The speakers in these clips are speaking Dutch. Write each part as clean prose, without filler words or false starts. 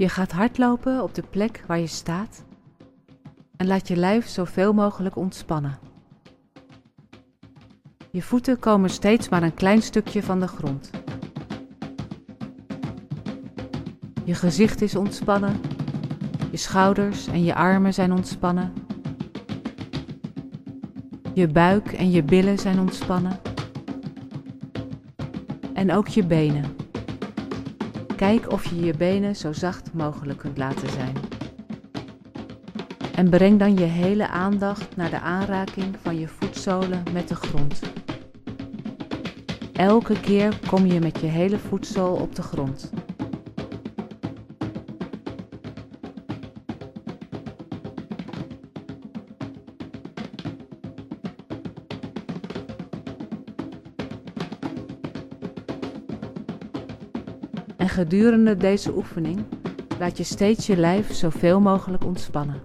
Je gaat hardlopen op de plek waar je staat en laat je lijf zoveel mogelijk ontspannen. Je voeten komen steeds maar een klein stukje van de grond. Je gezicht is ontspannen, je schouders en je armen zijn ontspannen. Je buik en je billen zijn ontspannen. En ook je benen. Kijk of je je benen zo zacht mogelijk kunt laten zijn. En breng dan je hele aandacht naar de aanraking van je voetzolen met de grond. Elke keer kom je met je hele voetzool op de grond. En gedurende deze oefening laat je steeds je lijf zoveel mogelijk ontspannen.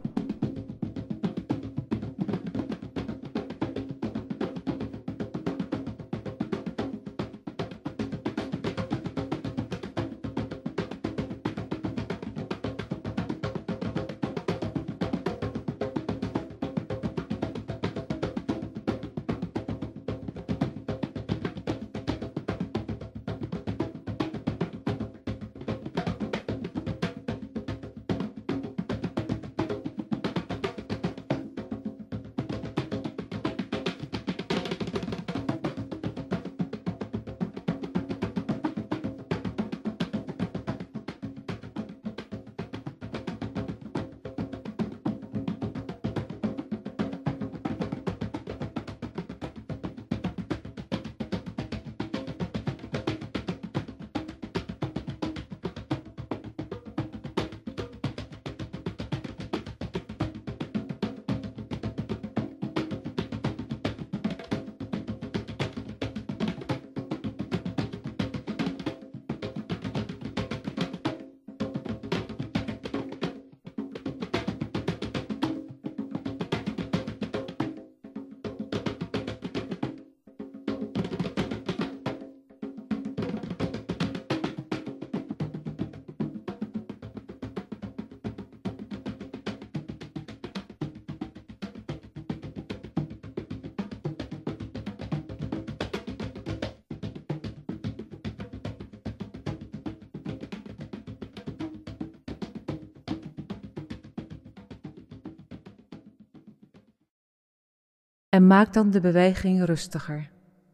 En maak dan de beweging rustiger.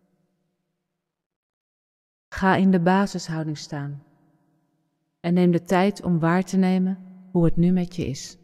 Ga in de basishouding staan en neem de tijd om waar te nemen hoe het nu met je is.